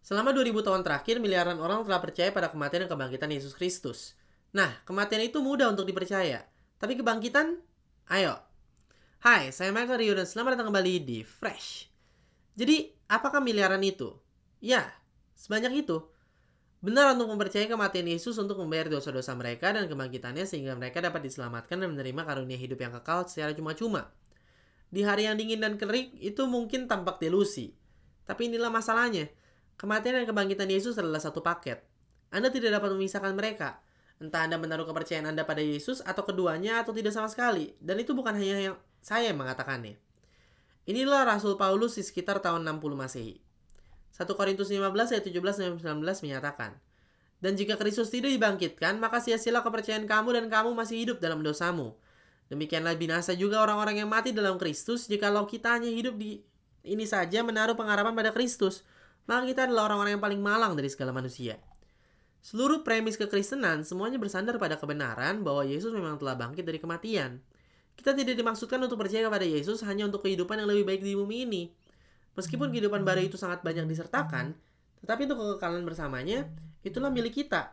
Selama 2000 tahun terakhir, miliaran orang telah percaya pada kematian dan kebangkitan Yesus Kristus. Nah, kematian itu mudah untuk dipercaya. Tapi kebangkitan? Ayo. Hai, saya Michael Rio dan selamat datang kembali di Fresh. Jadi, apakah miliaran itu? Ya, sebanyak itu. Benar untuk mempercayai kematian Yesus untuk membayar dosa-dosa mereka dan kebangkitannya sehingga mereka dapat diselamatkan dan menerima karunia hidup yang kekal secara cuma-cuma. Di hari yang dingin dan kering, itu mungkin tampak delusi. Tapi inilah masalahnya. Kematian dan kebangkitan Yesus adalah satu paket. Anda tidak dapat memisahkan mereka. Entah Anda menaruh kepercayaan Anda pada Yesus atau keduanya atau tidak sama sekali. Dan itu bukan hanya yang saya yang mengatakannya. Inilah Rasul Paulus di sekitar tahun 60 Masehi. 1 Korintus 15 ayat 17-19 menyatakan, "Dan jika Kristus tidak dibangkitkan, maka sia-sialah kepercayaan kamu dan kamu masih hidup dalam dosamu. Demikianlah binasa juga orang-orang yang mati dalam Kristus, jikalau kita hanya hidup di ini saja menaruh pengharapan pada Kristus, maka kita adalah orang-orang yang paling malang dari segala manusia." Seluruh premis kekristenan semuanya bersandar pada kebenaran bahwa Yesus memang telah bangkit dari kematian. Kita tidak dimaksudkan untuk percaya kepada Yesus hanya untuk kehidupan yang lebih baik di bumi ini. Meskipun kehidupan baru itu sangat banyak disertakan, tetapi untuk kekekalan bersamanya, itulah milik kita.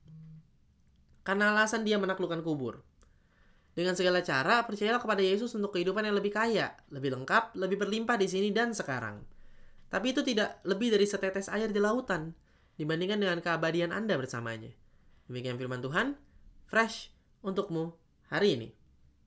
Karena alasan dia menaklukkan kubur. Dengan segala cara, percayalah kepada Yesus untuk kehidupan yang lebih kaya, lebih lengkap, lebih berlimpah di sini dan sekarang. Tapi itu tidak lebih dari setetes air di lautan, dibandingkan dengan keabadian Anda bersamanya. Demikian firman Tuhan, fresh untukmu hari ini.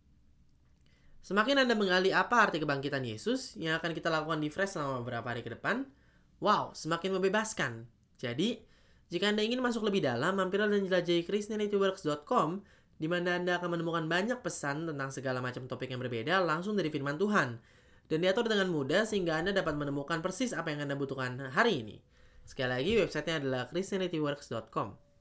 Semakin Anda menggali apa arti kebangkitan Yesus yang akan kita lakukan di Fresh selama beberapa hari ke depan, wow, semakin membebaskan. Jadi, jika Anda ingin masuk lebih dalam, mampirlah dan jelajahi christianityworks.com, di mana Anda akan menemukan banyak pesan tentang segala macam topik yang berbeda langsung dari firman Tuhan. Dan diatur dengan mudah sehingga Anda dapat menemukan persis apa yang Anda butuhkan hari ini. Sekali lagi, websitenya adalah christianityworks.com.